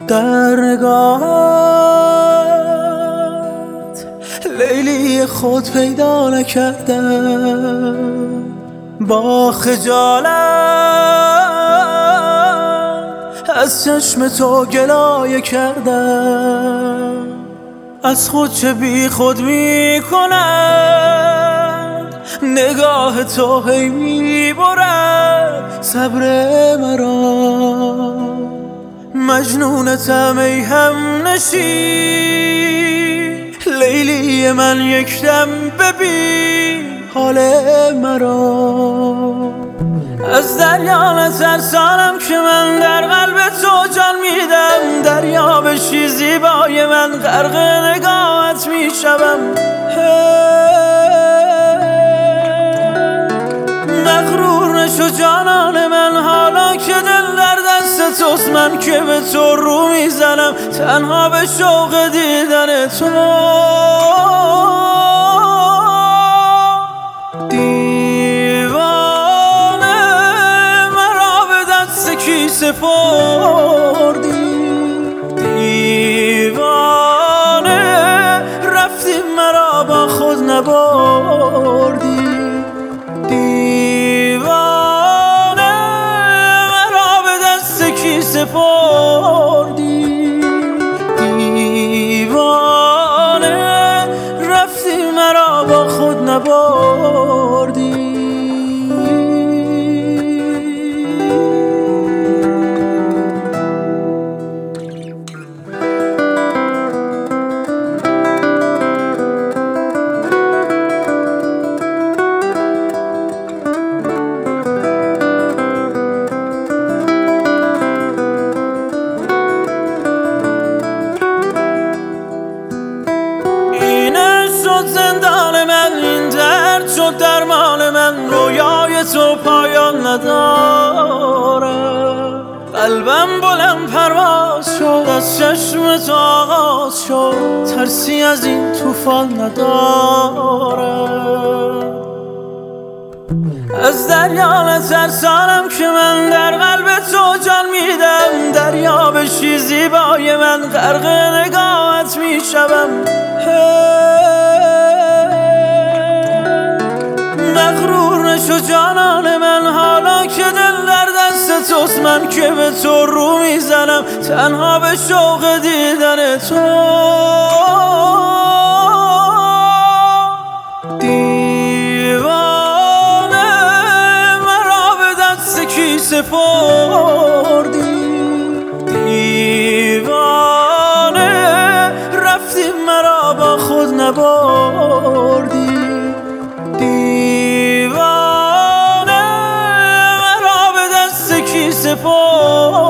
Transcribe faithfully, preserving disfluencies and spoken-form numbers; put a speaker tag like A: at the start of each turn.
A: در نگاهت لیلی خود پیدا نکردم، با خجالت از چشم تو گلایه کردم. از خود چه بی خود می کند نگاه تو، هی می برد صبر مرا. مجنونتم ای هم نشین لیلی من، یک دم ببین حال مرا. از دریا نترسانم که من در قلب تو جان میدم، دریا بشی زیبای من غرق نگاهت میشوم. مغرور نشو جانان من، حالا که دل در دست توست، من که به تو رو میزنم تنها به شوق دیدن تو. سپردی دیوانه، رفتی مرا با خود نبردی. دیوانه مرا به دست کی سپردی؟ دیوانه رفتی مرا با خود نبردی. زندان من، این درد شد درمان من، رویای تو پایان نداره. قلبم بلند پرواز شد، از چشم تو آغاز شد، ترسی از این طوفان نداره. از دریا نترسانم که من در قلب تو جان میدم، دریا بشی زیبای من غرق نگاهت میشوم. مغرور نشو جانان من، حالا که دل در دست توست، من که به تو رو میزنم تنها به شوق دیدن تو. دیوانه مرا به دست کی سپردی؟ دیوانه رفتی مرا با خود نبردی. دیوانه مرا به دست کی سپردی؟